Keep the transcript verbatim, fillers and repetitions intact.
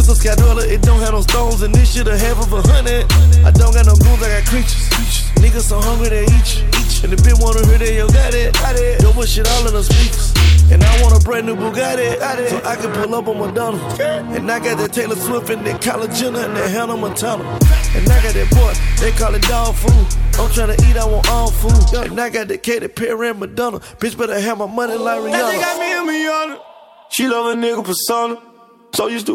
It's a Scadola, it don't have no stones, and this shit a half of a hundred. I don't got no goons, I got creatures. Niggas so hungry they eat you. And the bitch wanna hear that yo got it. Yo, put shit all in the speakers. And I want a brand new Bugatti, so I can pull up on Madonna. And I got that Taylor Swift and that Kylie Jenner and that Hannah Montana. And I got that boy, they call it dog food. I'm tryna eat, I want all food. And I got that Katy Perry and Madonna. Bitch better have my money like Rihanna. That nigga got me a Rihanna. She love a nigga persona. So used to